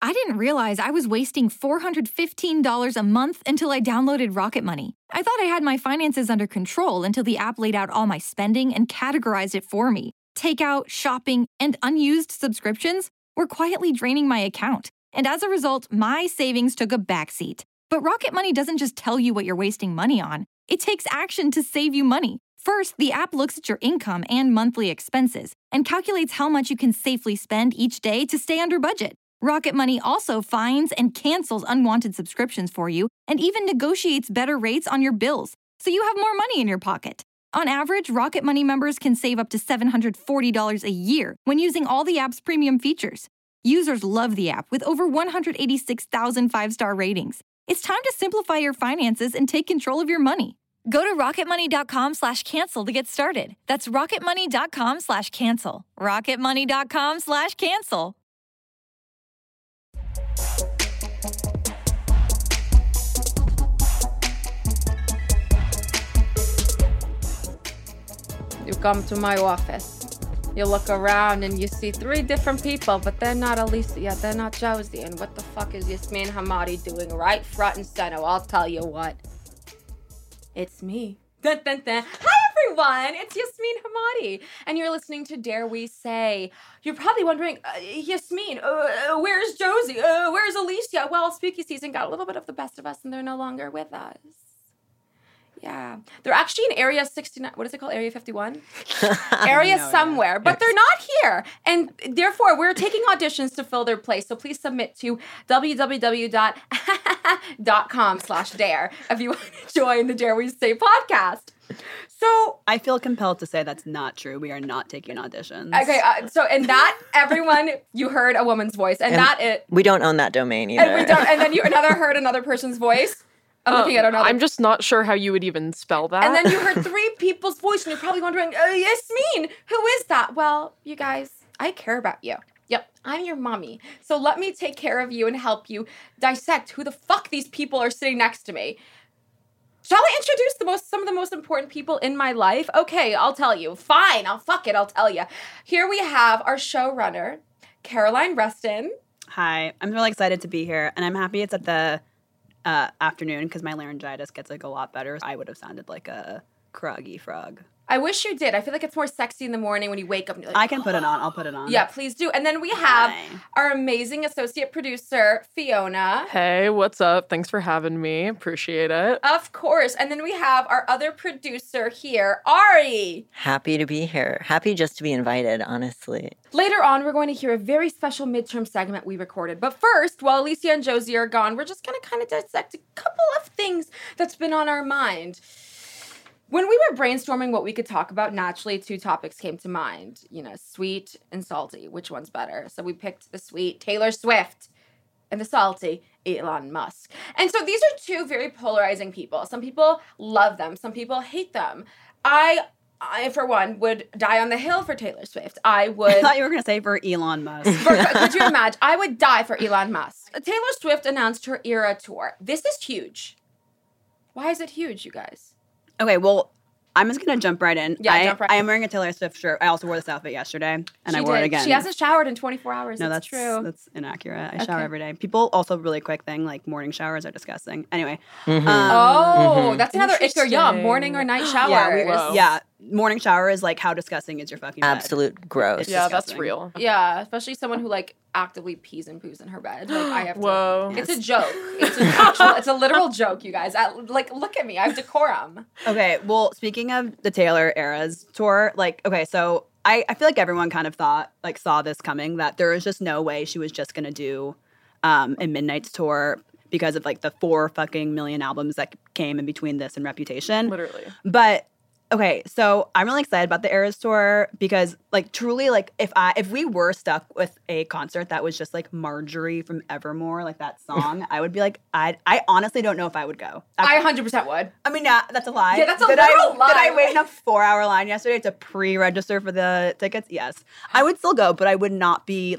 I didn't realize I was wasting $415 a month until I downloaded Rocket Money. I thought I had my finances under control until the app laid out all my spending and categorized it for me. Takeout, shopping, and unused subscriptions were quietly draining my account. And as a result, my savings took a backseat. But Rocket Money doesn't just tell you what you're wasting money on. It takes action to save you money. First, the app looks at your income and monthly expenses and calculates how much you can safely spend each day to stay under budget. Rocket Money also finds and cancels unwanted subscriptions for you and even negotiates better rates on your bills, so you have more money in your pocket. On average, Rocket Money members can save up to $740 a year when using all the app's premium features. Users love the app with over 186,000 five-star ratings. It's time to simplify your finances and take control of your money. Go to rocketmoney.com/cancel to get started. That's rocketmoney.com/cancel. rocketmoney.com/cancel. You come to my office. You look around and you see 3 different people, but they're not Alicia, they're not Josie. And what the fuck is Yasmin Hamadi doing right front and center? I'll tell you what. It's me. Dun, dun, dun. Hi, everyone. It's Yasmin Hamadi. And you're listening to Dare We Say. You're probably wondering, Yasmin, where's Josie? Where's Alicia? Well, spooky season got a little bit of the best of us, and they're no longer with us. Yeah. They're actually in Area 69. What is it called? Area 51? Area somewhere. But they're not here. And therefore, we're taking auditions to fill their place. So please submit to www.com/dare if you want to join the Dare We Say podcast. So I feel compelled to say that's not true. We are not taking auditions. Okay, and that, everyone, you heard a woman's voice. And that it. We don't own that domain either. And we don't. And then you heard another person's voice. I'm looking at another. I'm just not sure how you would even spell that. And then you heard 3 people's voice, and you're probably wondering, Yasmin, who is that? Well, you guys, I care about you. Yep, I'm your mommy. So let me take care of you and help you dissect who the fuck these people are sitting next to me. Shall I introduce some of the most important people in my life? Okay, I'll tell you. Fine, I'll tell you. Here we have our showrunner, Caroline Reston. Hi, I'm really excited to be here, and I'm happy it's at the afternoon because my laryngitis gets like a lot better. I would have sounded like a cruggy frog. I wish you did. I feel like it's more sexy in the morning when you wake up and you're like, I can put it on. I'll put it on. Yeah, please do. And then we have our amazing associate producer, Fiona. Hey, what's up? Thanks for having me. Appreciate it. Of course. And then we have our other producer here, Ari. Happy to be here. Happy just to be invited, honestly. Later on, we're going to hear a very special midterm segment we recorded. But first, while Alicia and Josie are gone, we're just going to kind of dissect a couple of things that's been on our mind. When we were brainstorming what we could talk about, naturally 2 topics came to mind. Sweet and salty. Which one's better? So we picked the sweet, Taylor Swift, and the salty, Elon Musk. And so these are 2 very polarizing people. Some people love them. Some people hate them. I for one, would die on the hill for Taylor Swift. I thought you were going to say for Elon Musk. Could you imagine? I would die for Elon Musk. Taylor Swift announced her Era Tour. This is huge. Why is it huge, you guys? Okay, well, I'm just going to jump right in. Yeah, jump right in. I am wearing a Taylor Swift shirt. I also wore this outfit yesterday, and I wore it again. She hasn't showered in 24 hours. No, that's true. That's inaccurate. I shower every day. People also, really quick thing, like morning showers are disgusting. Anyway. That's another icker. Yeah, morning or night showers. Morning shower is like, how disgusting is your fucking bed? Absolute gross. Yeah, that's real. Yeah, especially someone who like actively pees and poos in her bed. Like I have to. Whoa. It's a joke. It's a literal joke, you guys. Look at me. I have decorum. Okay, well, speaking of the Taylor Eras tour, so I feel like everyone kind of saw this coming, that there was just no way she was just going to do a Midnight's tour because of like the 4 fucking million albums that came in between this and Reputation. Literally. But okay, so I'm really excited about the Eras tour because, like, truly, like, if we were stuck with a concert that was just like Marjorie from Evermore, like that song, I would be like, I honestly don't know if I would go. I 100% would. I mean, yeah, that's a lie. Yeah, that's a literal lie. Did I wait in a 4-hour line yesterday to pre-register for the tickets? Yes, I would still go, but I would not be like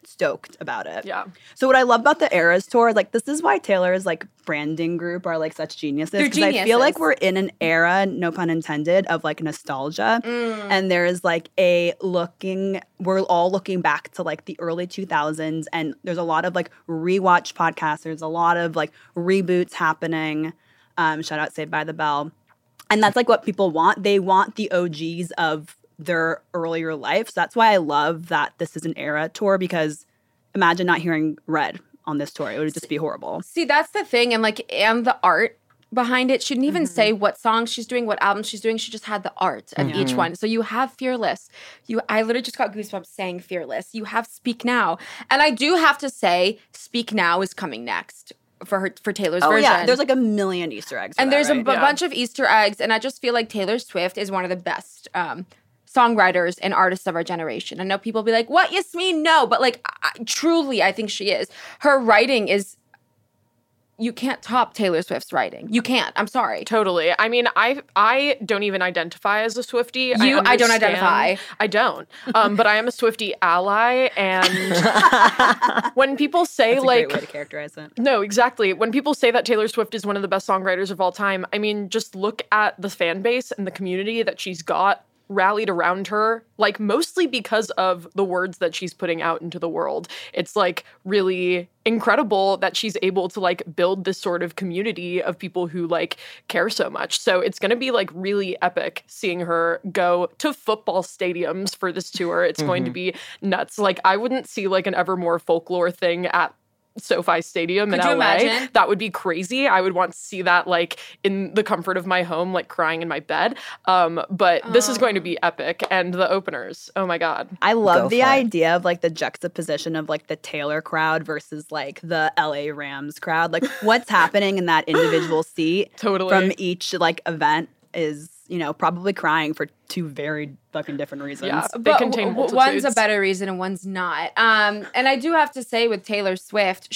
stoked about it. Yeah. So what I love about the Eras tour, like this is why Taylor's like branding group are like such geniuses. They're Because I feel like geniuses. we're in an era, no pun intended, of like nostalgia. And there's like we're all looking back to like the early 2000s, and there's a lot of like rewatch podcasts. There's a lot of like reboots happening. Shout out Saved by the Bell. And that's like what people want. They want the OGs of their earlier life. So that's why I love that this is an era tour, because imagine not hearing Red on this tour. It would just be horrible. See, that's the thing. And the art behind it. She didn't even say what songs she's doing, what albums she's doing. She just had the art of each one. So you have Fearless. I literally just got goosebumps saying Fearless. You have Speak Now. And I do have to say, Speak Now is coming next for Taylor's version. Yeah, there's like a million Easter eggs. And there's a right? bunch of Easter eggs. And I just feel like Taylor Swift is one of the best songwriters and artists of our generation. I know people be like, what, Yasmin? No. But like, truly, I think she is. Her writing is, you can't top Taylor Swift's writing. You can't. I'm sorry. Totally. I mean, I don't even identify as a Swiftie. I don't identify. I don't. But I am a Swiftie ally. And when people say That's a like, great way to characterize it. no, exactly. When people say that Taylor Swift is one of the best songwriters of all time, I mean, just look at the fan base and the community that she's got rallied around her, like mostly because of the words that she's putting out into the world. It's like really incredible that she's able to like build this sort of community of people who like care so much. So it's going to be like really epic seeing her go to football stadiums for this tour. It's going to be nuts. Like I wouldn't see like an Evermore Folklore thing at SoFi Stadium in Could you LA. imagine? That would be crazy. I would want to see that like in the comfort of my home, like crying in my bed. But this is going to be epic. And the openers, oh my God. I love Go the for it. idea of like the juxtaposition of like the Taylor crowd versus like the LA Rams crowd. Like what's happening in that individual seat Totally. from each like event is, you know, probably crying for two very fucking different reasons. Yeah, they contain one's a multitudes. better reason and one's not. And I do have to say with Taylor Swift,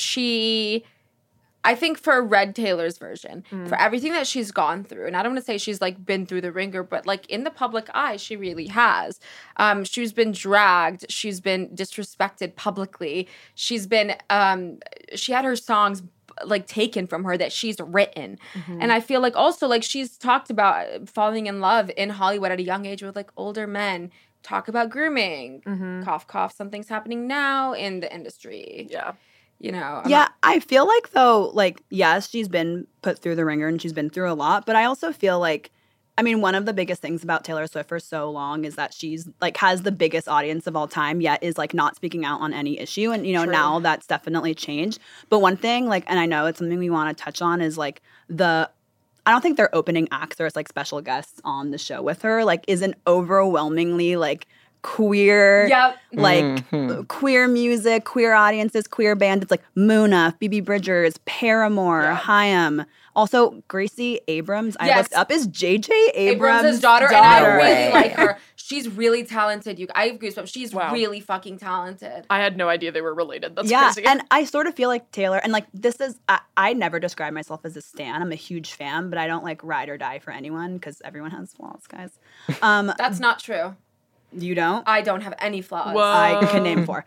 I think for Red Taylor's version, for everything that she's gone through, and I don't want to say she's like been through the ringer, but like in the public eye, she really has. She's been dragged. She's been disrespected publicly. She's been, she had her songs like taken from her that she's written. And I feel like also like she's talked about falling in love in Hollywood at a young age with like older men, talk about grooming, cough, cough, something's happening now in the industry. Yeah. You know? Yeah, I feel like though, like, yes, she's been put through the ringer and she's been through a lot, but I also feel like, I mean, one of the biggest things about Taylor Swift for so long is that she's like has the biggest audience of all time, yet is like not speaking out on any issue. And, you know, now that's definitely changed. But one thing, like, and I know it's something we want to touch on is like I don't think their opening acts or it's like special guests on the show with her, like, is an overwhelmingly like queer, like queer music, queer audiences, queer bands. It's like Muna, Phoebe Bridgers, Paramore, Haim. Also, Gracie Abrams, I looked up, is J.J. Abrams' daughter, and I really Way. like her. She's really talented. I have goosebumps. She's Wow. really fucking talented. I had no idea they were related. That's Yeah, crazy. and I sort of feel like Taylor, and like this is, I never describe myself as a stan. I'm a huge fan, but I don't like ride or die for anyone because everyone has flaws, guys. That's not true. You don't? I don't have any flaws. Whoa. I can name 4.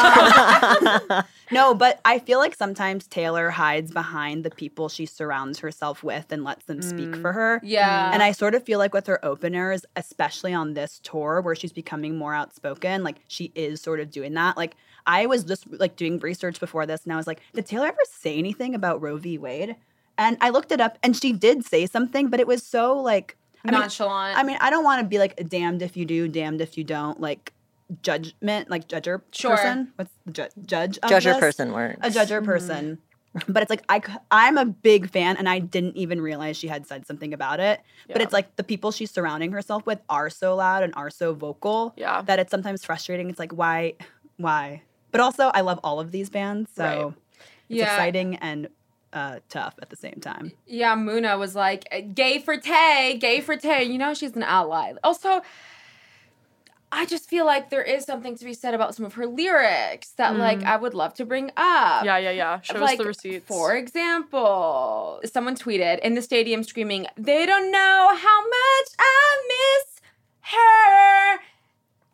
No, but I feel like sometimes Taylor hides behind the people she surrounds herself with and lets them speak for her. Yeah. And I sort of feel like with her openers, especially on this tour where she's becoming more outspoken, like she is sort of doing that. Like I was just like doing research before this and I was like, did Taylor ever say anything about Roe v. Wade? And I looked it up and she did say something, but it was so like, nonchalant. I mean, I don't want to be like damned if you do, damned if you don't, like judgment, like judger person. What's the judge? Of Judger this? person works. A judger person. But it's like I'm a big fan, and I didn't even realize she had said something about it. But Yeah. it's like the people she's surrounding herself with are so loud and are so vocal Yeah. that it's sometimes frustrating. It's like why? But also, I love all of these bands, so Right. it's exciting and tough at the same time. Yeah, Muna was like, gay for Tay, gay for Tay. You know she's an ally. Also, I just feel like there is something to be said about some of her lyrics that, like, I would love to bring up. Yeah. Show us Like, the receipts. For example, someone tweeted in the stadium screaming, "They don't know how much I miss her."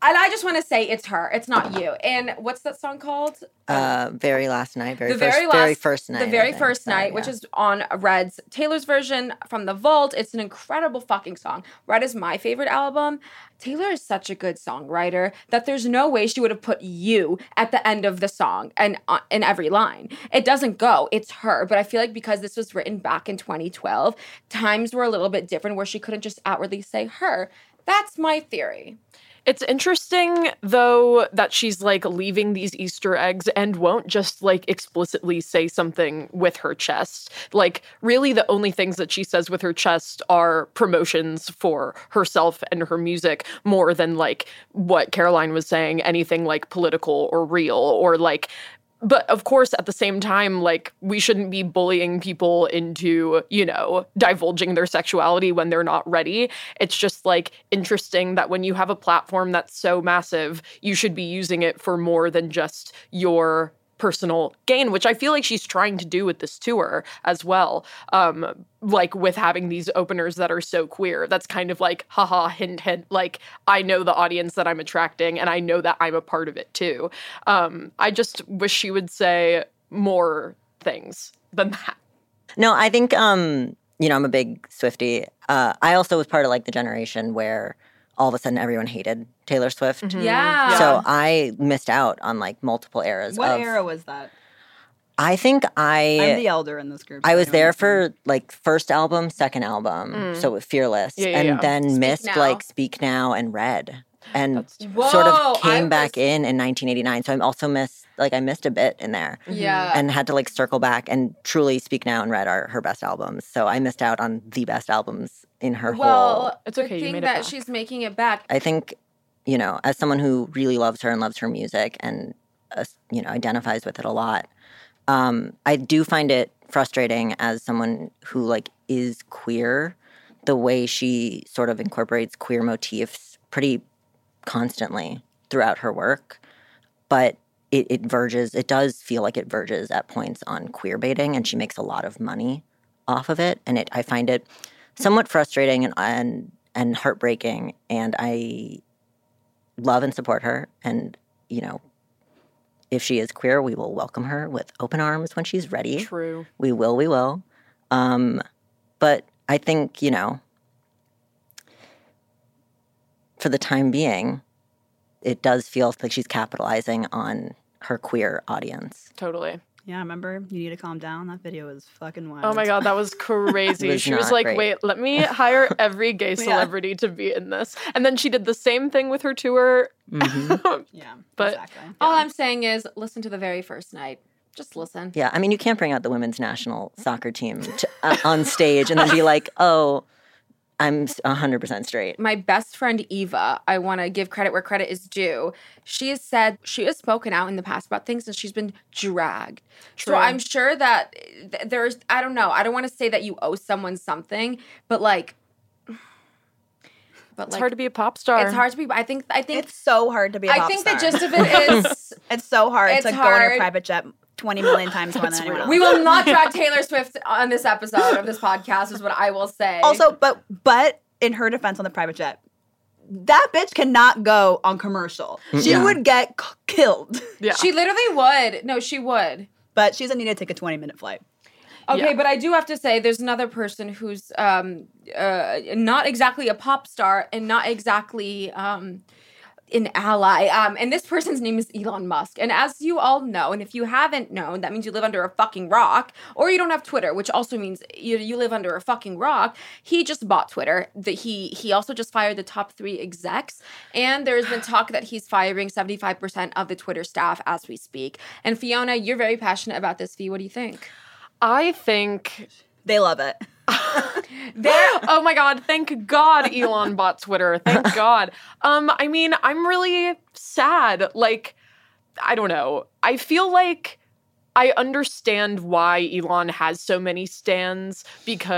And I just want to say it's her. It's not you. And what's that song called? Very last night, The very first night. The very first night, which is on Red's Taylor's version from The Vault. It's an incredible fucking song. Red is my favorite album. Taylor is such a good songwriter that there's no way she would have put you at the end of the song and in every line. It doesn't go. It's her. But I feel like because this was written back in 2012, times were a little bit different where she couldn't just outwardly say her. That's my theory. It's interesting, though, that she's like leaving these Easter eggs and won't just like explicitly say something with her chest. Like, really, the only things that she says with her chest are promotions for herself and her music more than like what Caroline was saying, anything like political or real or like. But of course, at the same time, like, we shouldn't be bullying people into, you know, divulging their sexuality when they're not ready. It's just, like, interesting that when you have a platform that's so massive, you should be using it for more than just your personal gain, which I feel like she's trying to do with this tour as well. Like with having these openers that are so queer, that's kind of like, haha, hint, hint, like I know the audience that I'm attracting and I know that I'm a part of it too. I just wish she would say more things than that. No, I think, you know, I'm a big Swiftie. I also was part of like the generation where all of a sudden everyone hated Taylor Swift. Mm-hmm. Yeah. So I missed out on like multiple eras. What era was that? I think I'm the elder in this group. I was there for like first album, second album, so with Fearless, and then missed like Speak Now and Red, and sort of came back in 1989. So I also missed I missed a bit in there, and had to like circle back. And truly, Speak Now and Red are her best albums. So I missed out on the best albums in her whole. Well, it's okay. You made it back. She's making it back. I think, you know, as someone who really loves her and loves her music and you know, identifies with it a lot. I do find it frustrating as someone who like is queer, the way she sort of incorporates queer motifs pretty constantly throughout her work, but it does feel like it verges at points on queer baiting, and she makes a lot of money off of it, and I find it somewhat frustrating and heartbreaking, and I love and support her, and you know, if she is queer, we will welcome her with open arms when she's ready. True. We will. But I think, you know, for the time being, it does feel like she's capitalizing on her queer audience. Totally. Yeah, remember You Need to Calm Down? That video was fucking wild. Oh my God, that was crazy. She was like, great. Wait, let me hire every gay celebrity to be in this. And then she did the same thing with her tour. Mm-hmm. Yeah, but exactly. All I'm saying is listen to The Very First Night. Just listen. Yeah, I mean, you can't bring out the women's national soccer team on stage and then be like, oh, I'm 100% straight. My best friend, Eva, I want to give credit where credit is due. She has said, she has spoken out in the past about things and she's been dragged. True. So I'm sure that there's, I don't know, I don't want to say that you owe someone something, but like. It's hard to be a pop star. It's hard to be, I think it's so hard to be a pop star. I think the gist of it is. It's so hard to go on a private jet 20 million times more than anyone else. We will not drag Taylor Swift on this episode of this podcast, is what I will say. Also, but in her defense on the private jet, that bitch cannot go on commercial. She would get killed. Yeah. She literally would. No, she would. But she doesn't need to take a 20-minute flight. Okay, but I do have to say there's another person who's not exactly a pop star and not exactly an ally. And this person's name is Elon Musk. And as you all know, and if you haven't known, that means you live under a fucking rock, or you don't have Twitter, which also means you live under a fucking rock. He just bought Twitter. He also just fired the top 3 execs. And there's been talk that he's firing 75% of the Twitter staff as we speak. And Fiona, you're very passionate about this, Fee. What do you think? I think they love it. Oh my God, thank God Elon bought Twitter. Thank God. I mean, I'm really sad. Like, I don't know. I feel like I understand why Elon has so many stans, because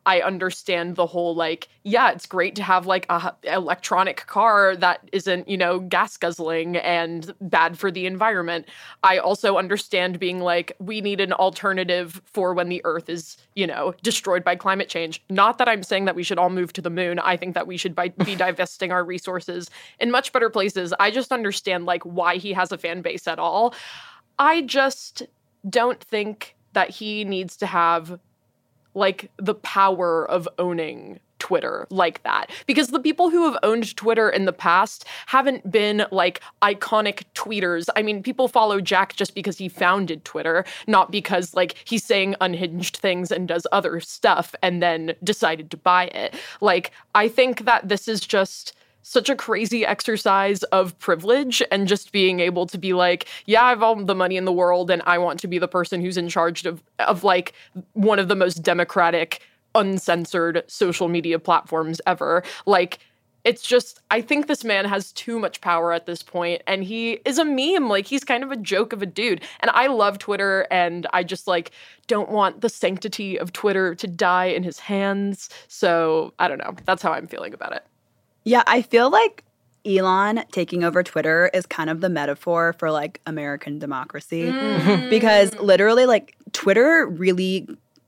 I understand the whole, like, yeah, it's great to have like a electronic car that isn't, you know, gas guzzling and bad for the environment. I also understand being like, we need an alternative for when the earth is, you know, destroyed by climate change. Not that I'm saying that we should all move to the moon. I think that we should be divesting our resources in much better places. I just understand like why he has a fan base at all. I just don't think that he needs to have like the power of owning Twitter like that. Because the people who have owned Twitter in the past haven't been like iconic tweeters. I mean, people follow Jack just because he founded Twitter, not because like he's saying unhinged things and does other stuff and then decided to buy it. Like, I think that this is just such a crazy exercise of privilege and just being able to be like, yeah, I have all the money in the world and I want to be the person who's in charge of like one of the most democratic, uncensored social media platforms ever. Like, it's just, I think this man has too much power at this point, and he is a meme. Like, he's kind of a joke of a dude. And I love Twitter, and I just like don't want the sanctity of Twitter to die in his hands. So I don't know. That's how I'm feeling about it. Yeah, I feel like Elon taking over Twitter is kind of the metaphor for like American democracy because literally like Twitter really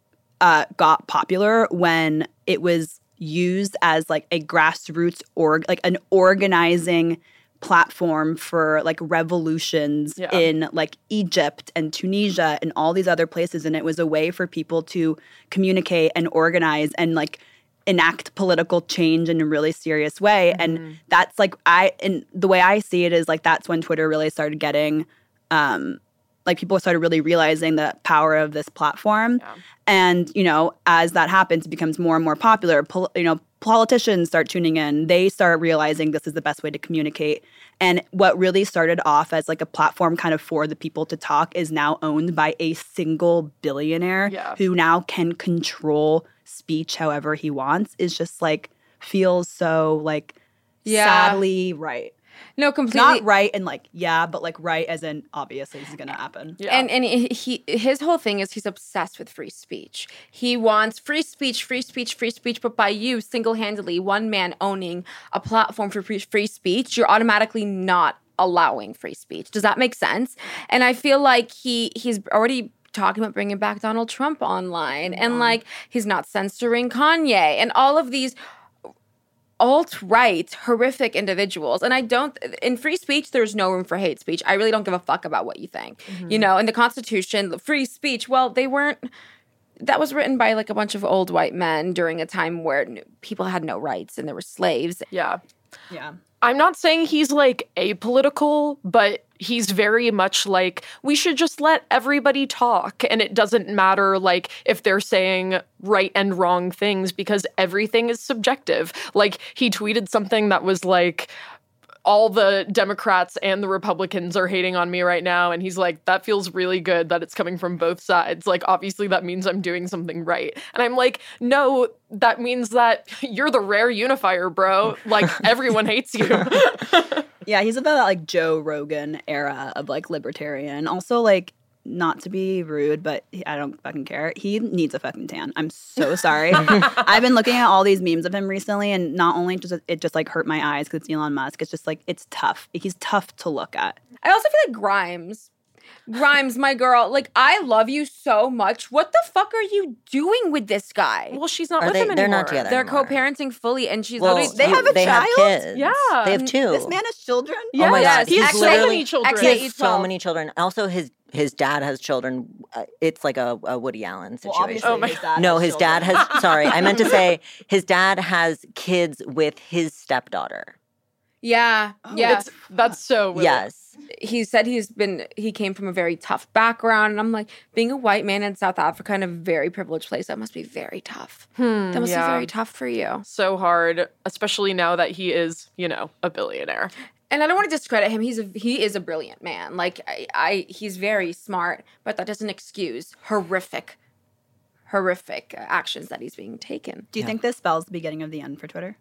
got popular when it was used as like a grassroots like an organizing platform for like revolutions in like Egypt and Tunisia and all these other places, and it was a way for people to communicate and organize and like enact political change in a really serious way. And that's like and the way I see it is like that's when Twitter really started getting like people started really realizing the power of this platform. And, you know, as that happens, it becomes more and more popular. You know, politicians start tuning in. They start realizing this is the best way to communicate. And what really started off as like a platform kind of for the people to talk is now owned by a single billionaire who now can control speech however he wants. Is just like feels so like sadly right. No, completely. Not right and like, but like right as in obviously this is going to happen. Yeah. And his whole thing is he's obsessed with free speech. He wants free speech, but by you single-handedly, one man owning a platform for free speech, you're automatically not allowing free speech. Does that make sense? And I feel like he's already talking about bringing back Donald Trump online and like he's not censoring Kanye and all of these alt-right, horrific individuals. And in free speech, there's no room for hate speech. I really don't give a fuck about what you think. You know, in the Constitution, free speech, well, that was written by like a bunch of old white men during a time where people had no rights and there were slaves. Yeah. I'm not saying he's like apolitical, but he's very much like, we should just let everybody talk. And it doesn't matter like if they're saying right and wrong things because everything is subjective. Like he tweeted something that was like, all the Democrats and the Republicans are hating on me right now. And he's like, that feels really good that it's coming from both sides. Like, obviously that means I'm doing something right. And I'm like, no, that means that you're the rare unifier, bro. Like, everyone hates you. Yeah, he's about that, like, Joe Rogan era of, like, libertarian. Also, like, not to be rude, but I don't fucking care. He needs a fucking tan. I'm so sorry. I've been looking at all these memes of him recently, and not only does it just like hurt my eyes because it's Elon Musk, it's just like it's tough. He's tough to look at. I also feel like Grimes, my girl, like I love you so much. What the fuck are you doing with this guy? Well, she's not with him anymore. They're not together. They're anymore. co-parenting fully, and she's they have a child. Have kids. Yeah, they have 2. This man has children. Oh my God, he has so many children. He has so many children. Also, his dad has children. It's like a Woody Allen situation. Well, his dad has. Sorry, I meant to say his dad has kids with his stepdaughter. Yeah. That's so weird. Yes. He said he came from a very tough background. And I'm like, being a white man in South Africa in a very privileged place, that must be very tough. That must be very tough for you. So hard, especially now that he is, you know, a billionaire. And I don't want to discredit him. He is a brilliant man. Like he's very smart, but that doesn't excuse horrific actions that he's being taken. Do you think this spells the beginning of the end for Twitter?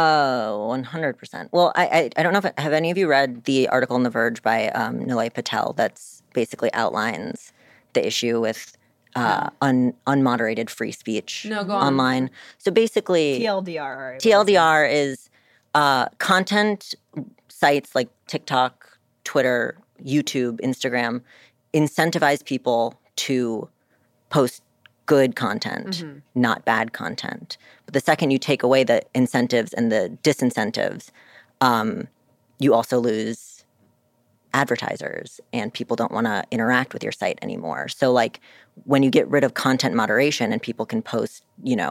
100%. Well, I don't know have any of you read the article in The Verge by Nilay Patel that's basically outlines the issue with unmoderated free speech No, go on. online. So basically, TLDR is content sites like TikTok, Twitter, YouTube, Instagram incentivize people to post good content, not bad content. But the second you take away the incentives and the disincentives, you also lose advertisers and people don't want to interact with your site anymore. So like when you get rid of content moderation and people can post,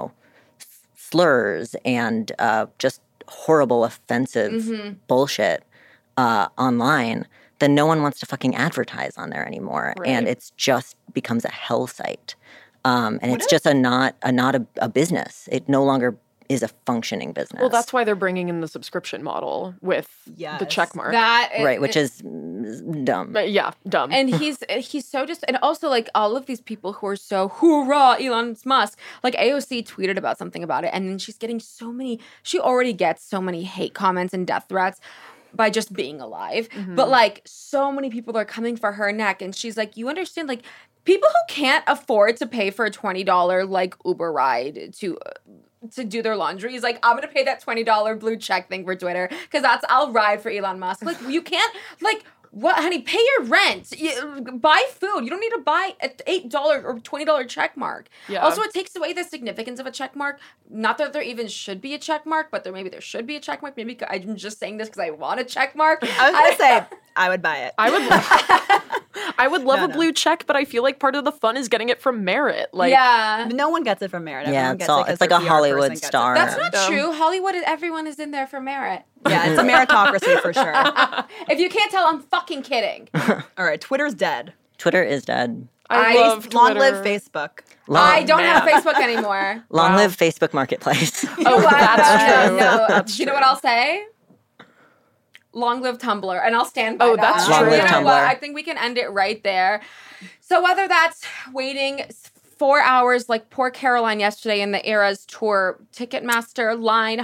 slurs and just horrible, offensive bullshit online, then no one wants to fucking advertise on there anymore. Right. And it's just becomes a hell site. And it's just not a business. It no longer is a functioning business. Well, that's why they're bringing in the subscription model with the check mark. Right, which is dumb. But yeah, dumb. And he's so and also like all of these people who are so hoorah Elon Musk, like AOC tweeted about something about it, and then she's getting she already gets so many hate comments and death threats by just being alive. But like so many people are coming for her neck, and she's like, you understand, like people who can't afford to pay for a $20 like Uber ride to do their laundry is like, I'm gonna pay that $20 blue check thing for Twitter because I'll ride for Elon Musk. Like you can't what, honey? Pay your rent. Buy food. You don't need to buy an $8 or $20 check mark. Yeah. Also, it takes away the significance of a check mark. Not that there even should be a check mark, but there should be a check mark. Maybe I'm just saying this because I want a check mark. I was going to say, I would buy it. I would love a blue check, but I feel like part of the fun is getting it from merit. Like, yeah. No one gets it from merit. Yeah, Everyone it's like a Hollywood star. That's not true. Hollywood, everyone is in there for merit. Yeah, it's a meritocracy for sure. If you can't tell, I'm fucking kidding. All right, Twitter's dead. Twitter is dead. I love Long Twitter. live Facebook. I don't have Facebook anymore. Long live Facebook Marketplace. Oh, that's true. No. That's You know what I'll say? Long live Tumblr, and I'll stand by that. That's Long true. live You know Tumblr. what? I think we can end it right there. So whether that's waiting 4 hours like poor Caroline yesterday in the Eras tour, Ticketmaster,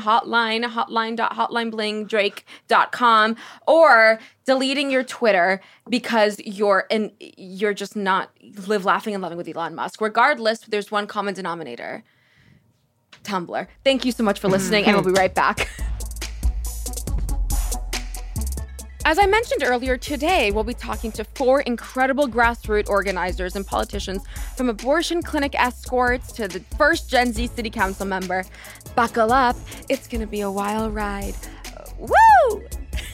hotline.hotlinebling.drake.com, or deleting your Twitter because you're just not live laughing and loving with Elon Musk. Regardless, there's one common denominator. Tumblr. Thank you so much for listening, and we'll be right back. As I mentioned earlier, today we'll be talking to 4 incredible grassroots organizers and politicians, from abortion clinic escorts to the first Gen Z city council member. Buckle up, it's gonna be a wild ride. Woo!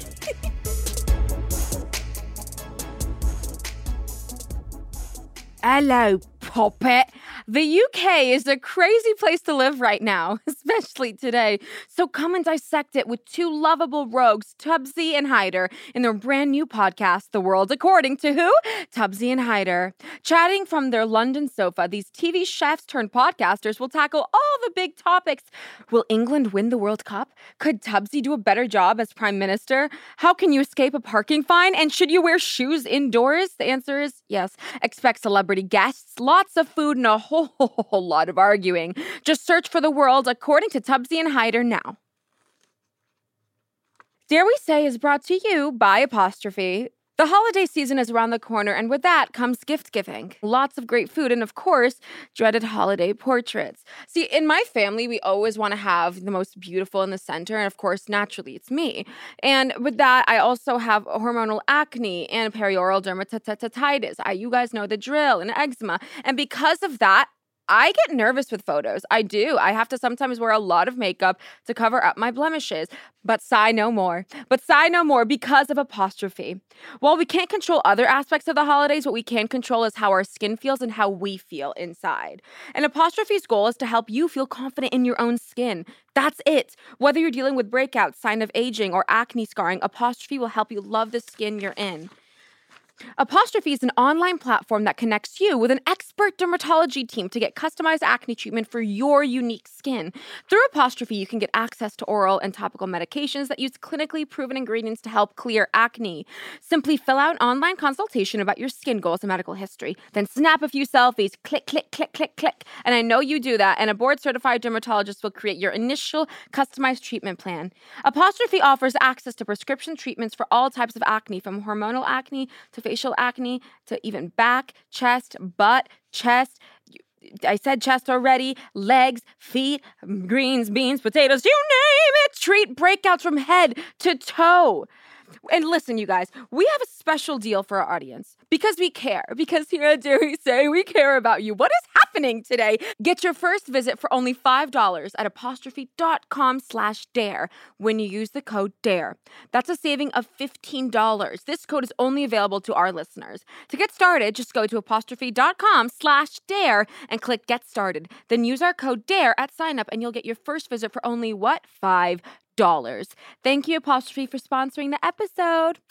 Hello, puppet. The UK is a crazy place to live right now, especially today. So come and dissect it with 2 lovable rogues, Tubbsy and Hyder, in their brand new podcast, The World According to who? Tubbsy and Hyder. Chatting from their London sofa, these TV chefs turned podcasters will tackle all the big topics. Will England win the World Cup? Could Tubbsy do a better job as Prime Minister? How can you escape a parking fine? And should you wear shoes indoors? The answer is yes. Expect celebrity guests, lots of food, and a whole lot of arguing. Just search for The World According to Tubbsy and Hyder now. Dare We Say is brought to you by Apostrophe. The holiday season is around the corner, and with that comes gift giving. Lots of great food, and of course, dreaded holiday portraits. See, in my family, we always want to have the most beautiful in the center, and of course, naturally, it's me. And with that, I also have hormonal acne and perioral dermatitis. You guys know the drill, and eczema. And because of that, I get nervous with photos. I do. I have to sometimes wear a lot of makeup to cover up my blemishes. But sigh no more. Because of Apostrophe. While we can't control other aspects of the holidays, what we can control is how our skin feels and how we feel inside. And Apostrophe's goal is to help you feel confident in your own skin. That's it. Whether you're dealing with breakouts, sign of aging, or acne scarring, Apostrophe will help you love the skin you're in. Apostrophe is an online platform that connects you with an expert dermatology team to get customized acne treatment for your unique skin. Through Apostrophe, you can get access to oral and topical medications that use clinically proven ingredients to help clear acne. Simply fill out an online consultation about your skin goals and medical history, then snap a few selfies, click, click, click, click, click. And I know you do that, and a board-certified dermatologist will create your initial customized treatment plan. Apostrophe offers access to prescription treatments for all types of acne, from hormonal acne to facial acne to even back, chest, butt, chest. I said chest already. Legs, feet, greens, beans, potatoes, you name it. Treat breakouts from head to toe. And listen, you guys, we have a special deal for our audience because we care. Because here at Dare We Say, we care about you. What is happening today? Get your first visit for only $5 at apostrophe.com/dare when you use the code DARE. That's a saving of $15. This code is only available to our listeners. To get started, just go to apostrophe.com/dare and click Get Started. Then use our code DARE at sign up and you'll get your first visit for only what? $5. Thank you, Apostrophe, for sponsoring the episode.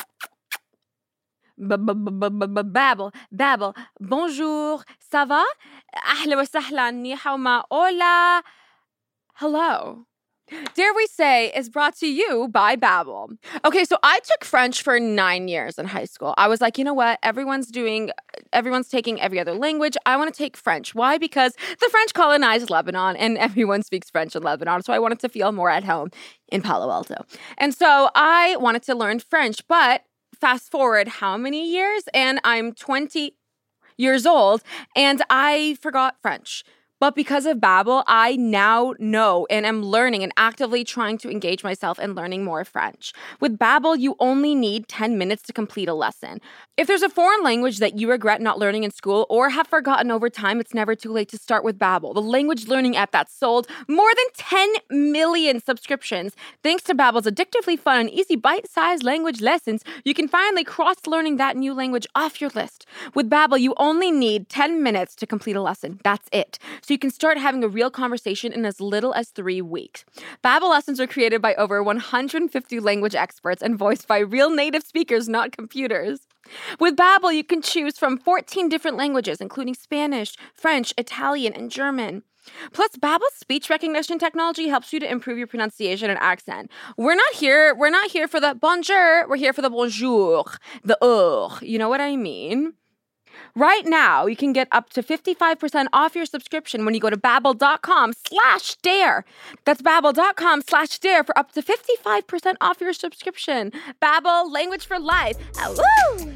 Babble. Bonjour. Ça va? أهلا وسهلا. Ni hao ma. Hola. Hello. Dare We Say is brought to you by Babbel. Okay, so I took French for 9 years in high school. I was like, you know what? Everyone's taking every other language. I want to take French. Why? Because the French colonized Lebanon and everyone speaks French in Lebanon. So I wanted to feel more at home in Palo Alto. And so I wanted to learn French, but fast forward how many years? And I'm 20 years old and I forgot French. But because of Babbel, I now know and am learning and actively trying to engage myself in learning more French. With Babbel, you only need 10 minutes to complete a lesson. If there's a foreign language that you regret not learning in school or have forgotten over time, it's never too late to start with Babbel, the language learning app that's sold more than 10 million subscriptions. Thanks to Babbel's addictively fun and easy bite-sized language lessons, you can finally cross learning that new language off your list. With Babbel, you only need 10 minutes to complete a lesson. That's it. So you can start having a real conversation in as little as 3 weeks. Babbel lessons are created by over 150 language experts and voiced by real native speakers, not computers. With Babbel, you can choose from 14 different languages, including Spanish, French, Italian, and German. Plus, Babbel's speech recognition technology helps you to improve your pronunciation and accent. We're not here for the bonjour. We're here for the bonjour, the you know what I mean? Right now, you can get up to 55% off your subscription when you go to babbel.com/dare. That's babbel.com/dare for up to 55% off your subscription. Babbel, language for life. Woo!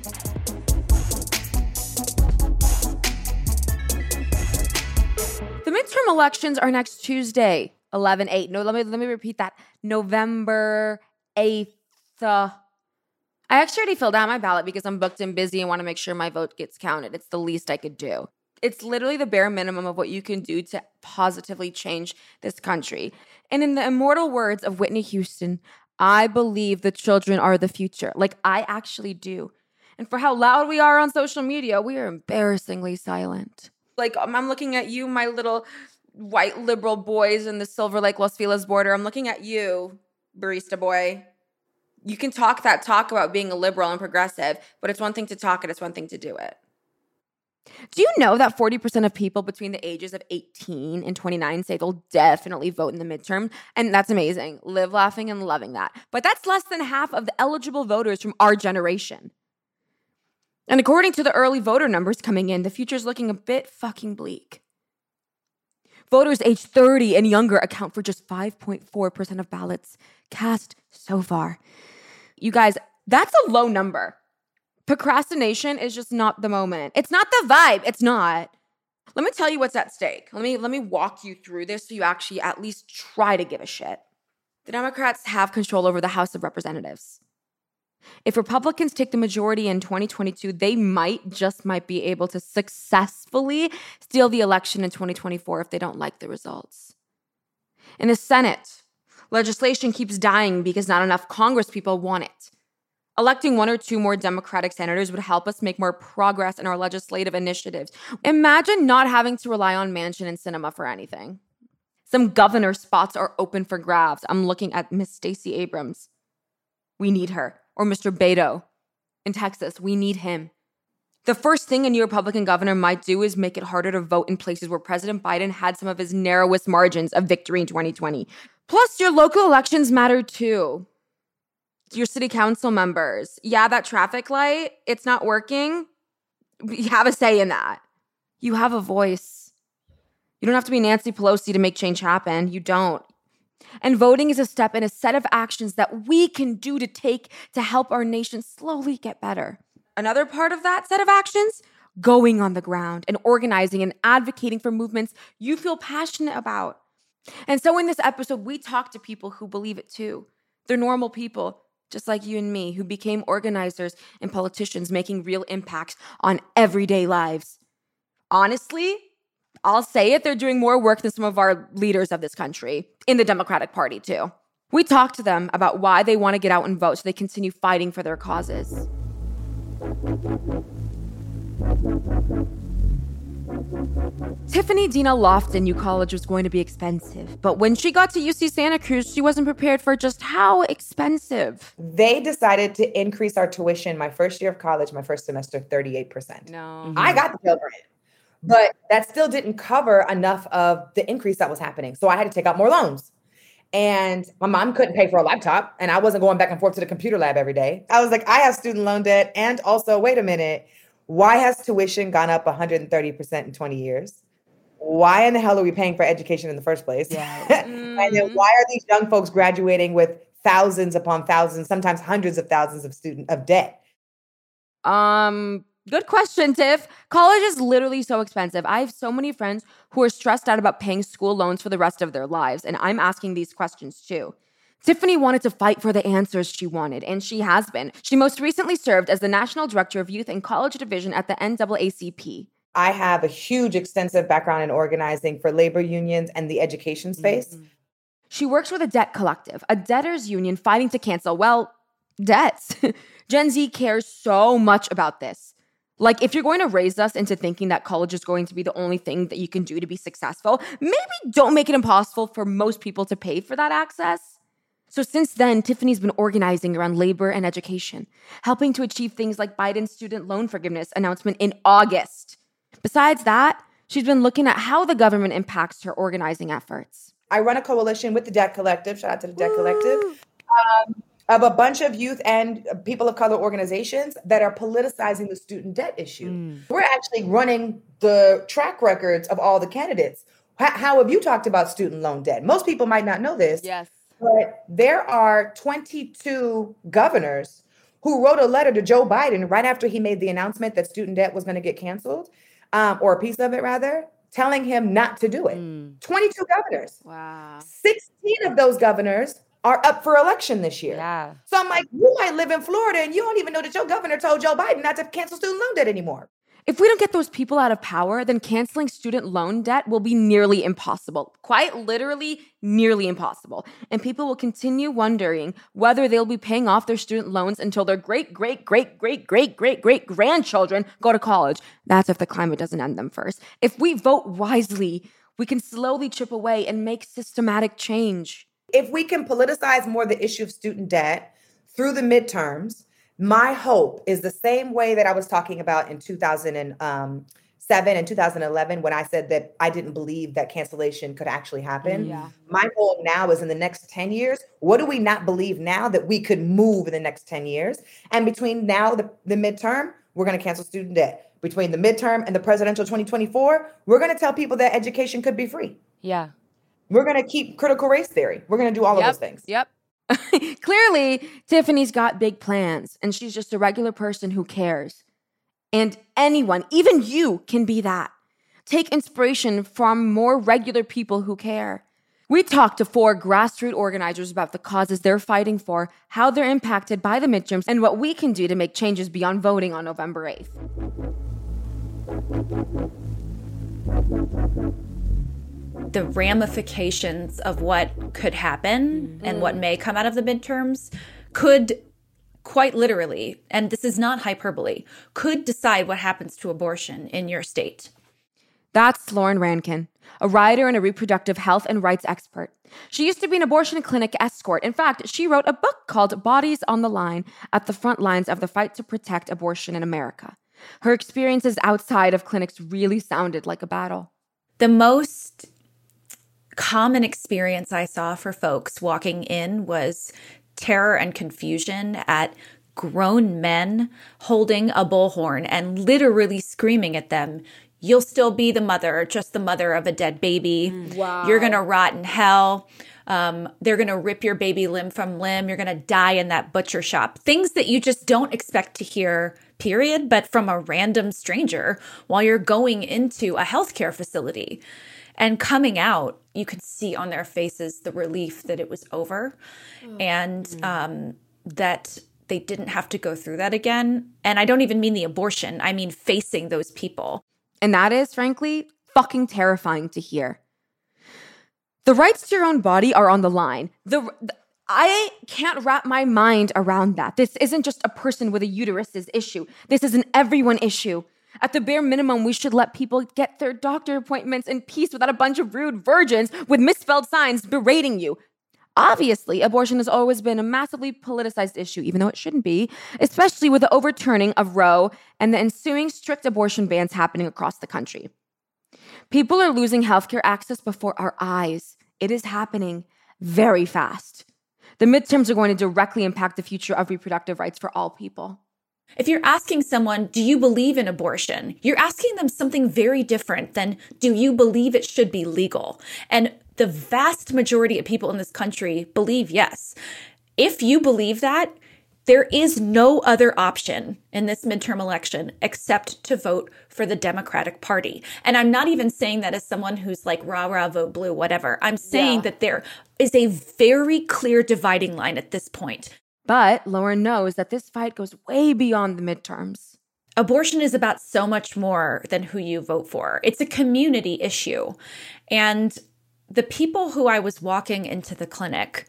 The midterm elections are next Tuesday, 11/8. No, let me repeat that. November 8th. I actually already filled out my ballot because I'm booked and busy and want to make sure my vote gets counted. It's the least I could do. It's literally the bare minimum of what you can do to positively change this country. And in the immortal words of Whitney Houston, I believe the children are the future. Like, I actually do. And for how loud we are on social media, we are embarrassingly silent. Like, I'm looking at you, my little white liberal boys in the Silver Lake, Los Feliz border. I'm looking at you, barista boy. You can talk that talk about being a liberal and progressive, but it's one thing to talk it, it's one thing to do it. Do you know that 40% of people between the ages of 18 and 29 say they'll definitely vote in the midterm? And that's amazing. Live laughing and loving that. But that's less than half of the eligible voters from our generation. And according to the early voter numbers coming in, the future's looking a bit fucking bleak. Voters age 30 and younger account for just 5.4% of ballots cast so far. You guys, that's a low number. Procrastination is just not the moment. It's not the vibe. It's not. Let me tell you what's at stake. Let me walk you through this so you actually at least try to give a shit. The Democrats have control over the House of Representatives. If Republicans take the majority in 2022, they might be able to successfully steal the election in 2024 if they don't like the results. In the Senate, legislation keeps dying because not enough Congress people want it. Electing 1 or 2 more Democratic senators would help us make more progress in our legislative initiatives. Imagine not having to rely on Manchin and Sinema for anything. Some governor spots are open for grabs. I'm looking at Miss Stacey Abrams. We need her. Or Mr. Beto in Texas. We need him. The first thing a new Republican governor might do is make it harder to vote in places where President Biden had some of his narrowest margins of victory in 2020. Plus, your local elections matter too. Your city council members. Yeah, that traffic light, it's not working. You have a say in that. You have a voice. You don't have to be Nancy Pelosi to make change happen. You don't. And voting is a step in a set of actions that we can do to help our nation slowly get better. Another part of that set of actions, going on the ground and organizing and advocating for movements you feel passionate about. And so in this episode, we talk to people who believe it too. They're normal people, just like you and me, who became organizers and politicians making real impacts on everyday lives. Honestly, I'll say it, they're doing more work than some of our leaders of this country, in the Democratic Party too. We talked to them about why they want to get out and vote so they continue fighting for their causes. Tiffany Dina Lofton knew college was going to be expensive, but when she got to UC Santa Cruz, she wasn't prepared for just how expensive. They decided to increase our tuition my first year of college, my first semester, 38%. No. I got the Pell Grant, but that still didn't cover enough of the increase that was happening. So I had to take out more loans. And my mom couldn't pay for a laptop, and I wasn't going back and forth to the computer lab every day. I was like, I have student loan debt, and also, wait a minute, why has tuition gone up 130% in 20 years? Why in the hell are we paying for education in the first place? Yeah. And then why are these young folks graduating with thousands upon thousands, sometimes hundreds of thousands of debt? Good question, Tiff. College is literally so expensive. I have so many friends who are stressed out about paying school loans for the rest of their lives, and I'm asking these questions too. Tiffany wanted to fight for the answers she wanted, and she has been. She most recently served as the National Director of Youth and College Division at the NAACP. I have a huge, extensive background in organizing for labor unions and the education space. Mm-hmm. She works with a debt collective, a debtors union fighting to cancel, well, debts. Gen Z cares so much about this. Like, if you're going to raise us into thinking that college is going to be the only thing that you can do to be successful, maybe don't make it impossible for most people to pay for that access. So since then, Tiffany's been organizing around labor and education, helping to achieve things like Biden's student loan forgiveness announcement in August. Besides that, she's been looking at how the government impacts her organizing efforts. I run a coalition with the Debt Collective, shout out to the Debt Collective, of a bunch of youth and people of color organizations that are politicizing the student debt issue. We're actually running the track records of all the candidates. How have you talked about student loan debt? Most people might not know this. Yes. But there are 22 governors who wrote a letter to Joe Biden right after he made the announcement that student debt was going to get canceled, or a piece of it rather, telling him not to do it. 22 governors. Wow. 16 of those governors are up for election this year. Yeah. So I'm like, you might live in Florida and you don't even know that your governor told Joe Biden not to cancel student loan debt anymore. If we don't get those people out of power, then canceling student loan debt will be nearly impossible. Quite literally, nearly impossible. And people will continue wondering whether they'll be paying off their student loans until their great-great-great-great-great-great-grandchildren go to college. That's if the climate doesn't end them first. If we vote wisely, we can slowly chip away and make systematic change. If we can politicize more the issue of student debt through the midterms, my hope is the same way that I was talking about in 2007 and 2011 when I said that I didn't believe that cancellation could actually happen. Yeah. My goal now is in the next 10 years, what do we not believe now that we could move in the next 10 years? And between now, the midterm, we're going to cancel student debt. Between the midterm and the presidential 2024, we're going to tell people that education could be free. Yeah. We're going to keep critical race theory. We're going to do all of those things. Yep. Clearly, Tiffany's got big plans, and she's just a regular person who cares. And anyone, even you, can be that. Take inspiration from more regular people who care. We talked to 4 grassroots organizers about the causes they're fighting for, how they're impacted by the midterms, and what we can do to make changes beyond voting on November 8th. The ramifications of what could happen and what may come out of the midterms could quite literally, and this is not hyperbole, could decide what happens to abortion in your state. That's Lauren Rankin, a writer and a reproductive health and rights expert. She used to be an abortion clinic escort. In fact, she wrote a book called Bodies on the Line at the Front Lines of the Fight to Protect Abortion in America. Her experiences outside of clinics really sounded like a battle. The most common experience I saw for folks walking in was terror and confusion at grown men holding a bullhorn and literally screaming at them, "You'll still be the mother, just the mother of a dead baby. Wow. You're going to rot in hell. They're going to rip your baby limb from limb. You're going to die in that butcher shop." Things that you just don't expect to hear period, but from a random stranger while you're going into a healthcare facility. And coming out, you could see on their faces the relief that it was over and that they didn't have to go through that again. And I don't even mean the abortion. I mean facing those people. And that is, frankly, fucking terrifying to hear. The rights to your own body are on the line. I can't wrap my mind around that. This isn't just a person with a uterus's issue. This is an everyone issue. At the bare minimum, we should let people get their doctor appointments in peace without a bunch of rude virgins with misspelled signs berating you. Obviously, abortion has always been a massively politicized issue, even though it shouldn't be, especially with the overturning of Roe and the ensuing strict abortion bans happening across the country. People are losing healthcare access before our eyes. It is happening very fast. The midterms are going to directly impact the future of reproductive rights for all people. If you're asking someone, do you believe in abortion? You're asking them something very different than, do you believe it should be legal? And the vast majority of people in this country believe yes. If you believe that, there is no other option in this midterm election except to vote for the Democratic Party. And I'm not even saying that as someone who's like, rah, rah, vote blue, whatever. I'm saying that there is a very clear dividing line at this point. But Lauren knows that this fight goes way beyond the midterms. Abortion is about so much more than who you vote for. It's a community issue. And the people who I was walking into the clinic,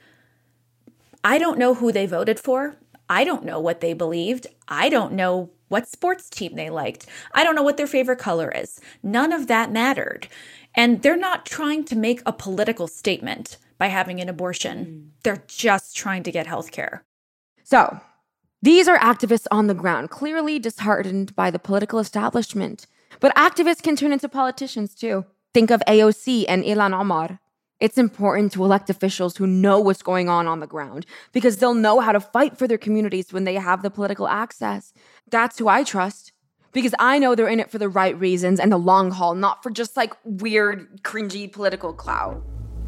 I don't know who they voted for. I don't know what they believed. I don't know what sports team they liked. I don't know what their favorite color is. None of that mattered. And they're not trying to make a political statement by having an abortion. They're just trying to get health care. So, these are activists on the ground, clearly disheartened by the political establishment. But activists can turn into politicians too. Think of AOC and Ilhan Omar. It's important to elect officials who know what's going on the ground because they'll know how to fight for their communities when they have the political access. That's who I trust because I know they're in it for the right reasons and the long haul, not for just like weird, cringy political clout.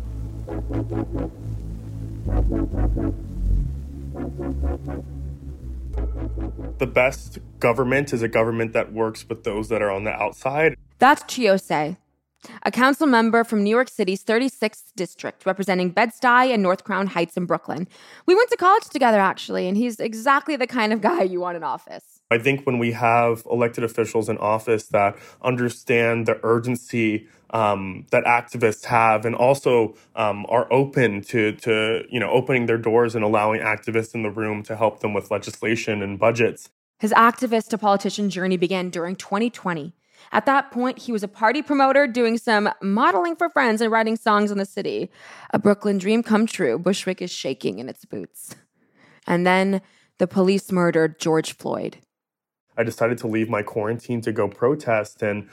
The best government is a government that works with those that are on the outside. That's Chiose, a council member from New York City's 36th district, representing Bed-Stuy and North Crown Heights in Brooklyn. We went to college together, actually, and he's exactly the kind of guy you want in office. I think when we have elected officials in office that understand the urgency that activists have and also are open to opening their doors and allowing activists in the room to help them with legislation and budgets. His activist to politician journey began during 2020. At that point, he was a party promoter doing some modeling for friends and writing songs in the city. A Brooklyn dream come true. Bushwick is shaking in its boots. And then the police murdered George Floyd. I decided to leave my quarantine to go protest, and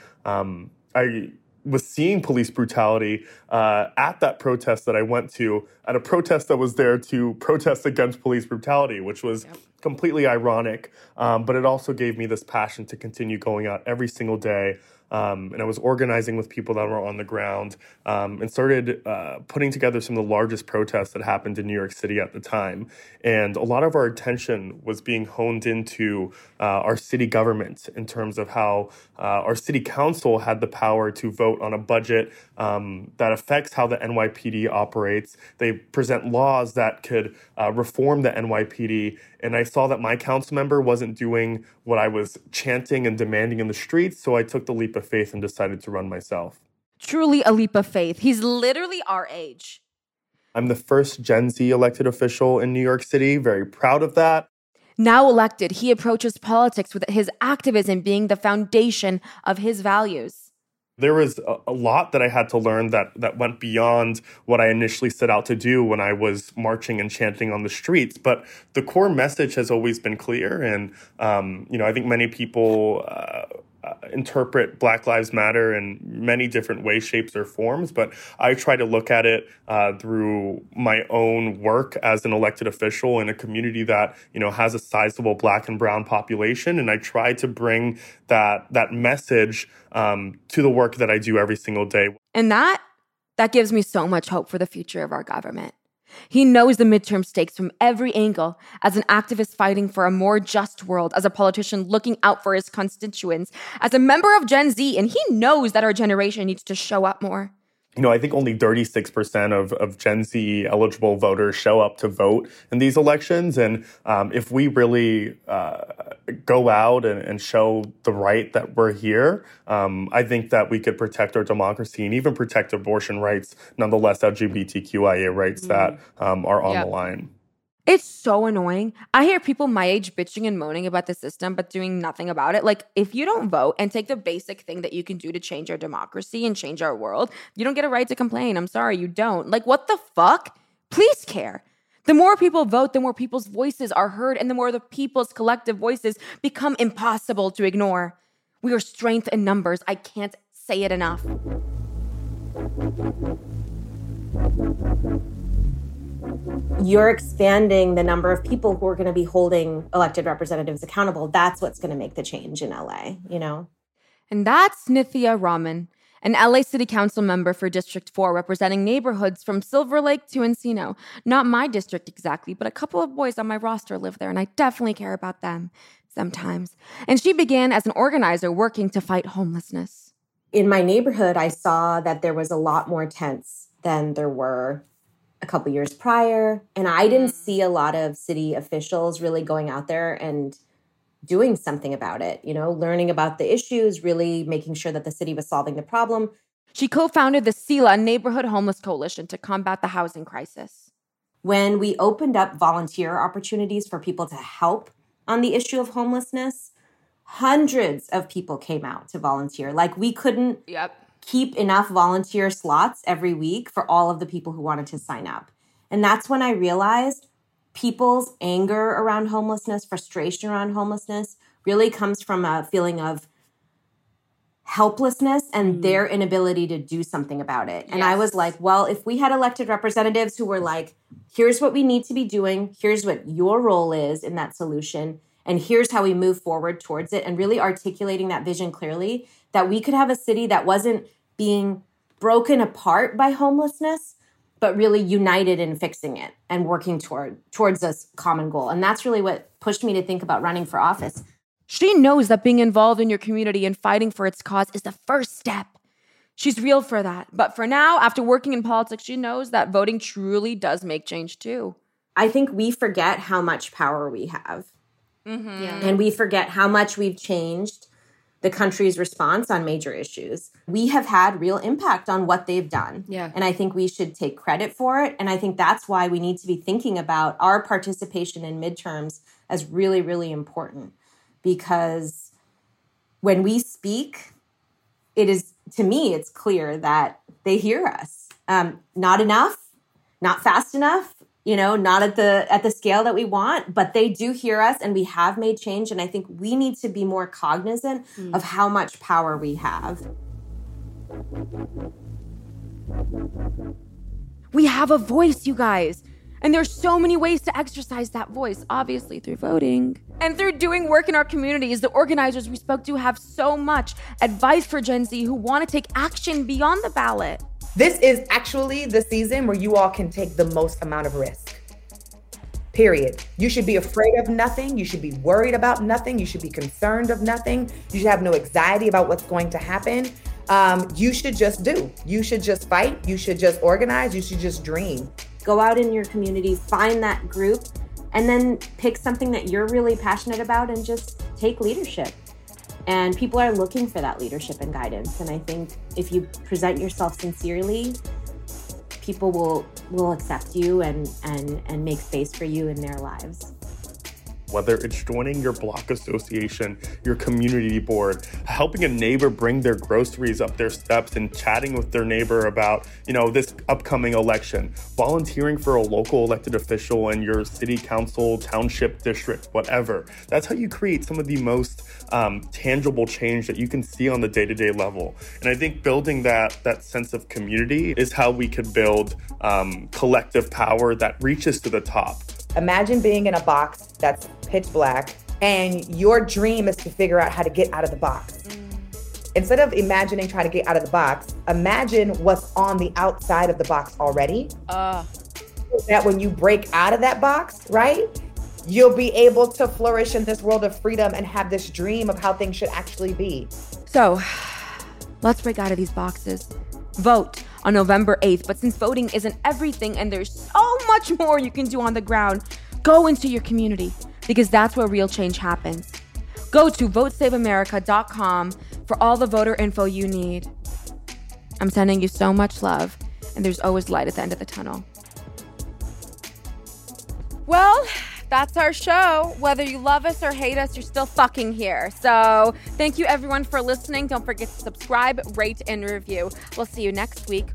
I was seeing police brutality at that protest that I went to, at a protest that was there to protest against police brutality, which was completely ironic. But it also gave me this passion to continue going out every single day. And I was organizing with people that were on the ground and started putting together some of the largest protests that happened in New York City at the time. And a lot of our attention was being honed into our city government in terms of how our city council had the power to vote on a budget that affects how the NYPD operates. They present laws that could reform the NYPD. And I saw that my council member wasn't doing what I was chanting and demanding in the streets, so I took the leap of faith and decided to run myself. Truly a leap of faith. He's literally our age. I'm the first Gen Z elected official in New York City, very proud of that. Now elected, he approaches politics with his activism being the foundation of his values. There was a lot that I had to learn that went beyond what I initially set out to do when I was marching and chanting on the streets. But the core message has always been clear. And, I think many people interpret Black Lives Matter in many different ways, shapes, or forms. But I try to look at it through my own work as an elected official in a community that, has a sizable Black and brown population. And I try to bring that message to the work that I do every single day. And that gives me so much hope for the future of our government. He knows the midterm stakes from every angle, as an activist fighting for a more just world, as a politician looking out for his constituents, as a member of Gen Z, and he knows that our generation needs to show up more. I think only 36% of Gen Z eligible voters show up to vote in these elections. And if we really go out and show the right that we're here, I think that we could protect our democracy and even protect abortion rights, nonetheless LGBTQIA rights that are on the line. It's so annoying. I hear people my age bitching and moaning about the system, but doing nothing about it. Like, if you don't vote and take the basic thing that you can do to change our democracy and change our world, you don't get a right to complain. I'm sorry, you don't. Like, what the fuck? Please care. The more people vote, the more people's voices are heard, and the more the people's collective voices become impossible to ignore. We are strength in numbers. I can't say it enough. You're expanding the number of people who are going to be holding elected representatives accountable. That's what's going to make the change in LA, And that's Nithya Raman, an LA City Council member for District 4, representing neighborhoods from Silver Lake to Encino. Not my district exactly, but a couple of boys on my roster live there, and I definitely care about them sometimes. And she began as an organizer working to fight homelessness. In my neighborhood, I saw that there was a lot more tents than there were a couple years prior. And I didn't see a lot of city officials really going out there and doing something about it, learning about the issues, really making sure that the city was solving the problem. She co-founded the SELA Neighborhood Homeless Coalition to combat the housing crisis. When we opened up volunteer opportunities for people to help on the issue of homelessness, hundreds of people came out to volunteer. Like, we couldn't keep enough volunteer slots every week for all of the people who wanted to sign up. And that's when I realized people's anger around homelessness, frustration around homelessness, really comes from a feeling of helplessness and their inability to do something about it. And I was like, well, if we had elected representatives who were like, here's what we need to be doing, here's what your role is in that solution, and here's how we move forward towards it, and really articulating that vision clearly, that we could have a city that wasn't being broken apart by homelessness, but really united in fixing it and working towards this common goal. And that's really what pushed me to think about running for office. She knows that being involved in your community and fighting for its cause is the first step. She's real for that. But for now, after working in politics, she knows that voting truly does make change too. I think we forget how much power we have. And we forget how much we've changed the country's response on major issues. We have had real impact on what they've done. And I think we should take credit for it. And I think that's why we need to be thinking about our participation in midterms as really, really important. Because when we speak, it is, to me, it's clear that they hear us. Not enough, not fast enough, not at the scale that we want, but they do hear us, and we have made change. And I think we need to be more cognizant of how much power we have. We have a voice, you guys. And there's so many ways to exercise that voice, obviously through voting. And through doing work in our communities. The organizers we spoke to have so much advice for Gen Z who want to take action beyond the ballot. This is actually the season where you all can take the most amount of risk. Period. You should be afraid of nothing. You should be worried about nothing. You should be concerned of nothing. You should have no anxiety about what's going to happen. You should just do. You should just fight. You should just organize. You should just dream. Go out in your community, find that group, and then pick something that you're really passionate about and just take leadership. And people are looking for that leadership and guidance. And I think if you present yourself sincerely, people will accept you and make space for you in their lives. Whether it's joining your block association, your community board, helping a neighbor bring their groceries up their steps and chatting with their neighbor about, this upcoming election, volunteering for a local elected official in your city council, township, district, whatever. That's how you create some of the most tangible change that you can see on the day-to-day level. And I think building that sense of community is how we could build collective power that reaches to the top. Imagine being in a box that's pitch black and your dream is to figure out how to get out of the box. Instead of imagining trying to get out of the box, imagine what's on the outside of the box already. that when you break out of that box, right, you'll be able to flourish in this world of freedom and have this dream of how things should actually be. So, let's break out of these boxes. Vote on November 8th, but since voting isn't everything and there's so much more you can do on the ground, go into your community because that's where real change happens. Go to votesaveamerica.com for all the voter info you need. I'm sending you so much love, and there's always light at the end of the tunnel. Well, that's our show. Whether you love us or hate us, you're still fucking here. So thank you everyone for listening. Don't forget to subscribe, rate, and review. We'll see you next week.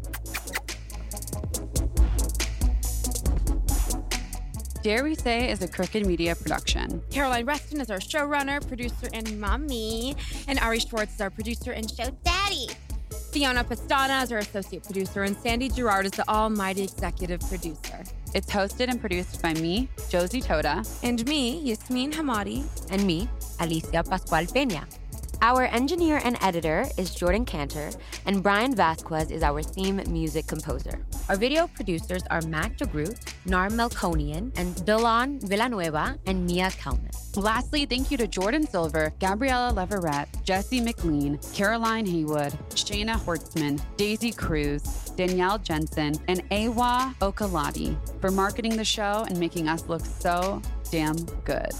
Dare We Say is a Crooked Media production. Caroline Reston is our showrunner, producer, and mommy. And Ari Schwartz is our producer and show daddy. Fiona Pastana is our associate producer, and Sandy Girard is the almighty executive producer. It's hosted and produced by me, Josie Toda. And me, Yasmin Hamadi. And me, Alicia Pascual Peña. Our engineer and editor is Jordan Cantor, and Brian Vasquez is our theme music composer. Our video producers are Matt DeGroot, Nar Melkonian, and Dylan Villanueva, and Mia Kelman. Lastly, thank you to Jordan Silver, Gabriella Leverett, Jesse McLean, Caroline Haywood, Shayna Hortzman, Daisy Cruz, Danielle Jensen, and Awa Okalati for marketing the show and making us look so damn good.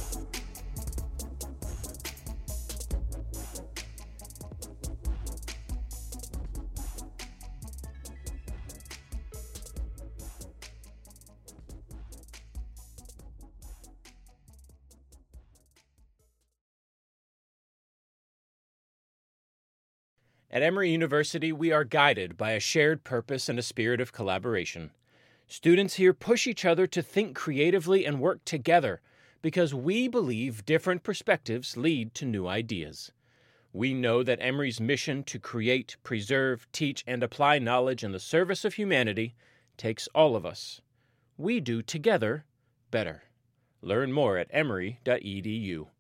At Emory University, we are guided by a shared purpose and a spirit of collaboration. Students here push each other to think creatively and work together because we believe different perspectives lead to new ideas. We know that Emory's mission to create, preserve, teach, and apply knowledge in the service of humanity takes all of us. We do together better. Learn more at emory.edu.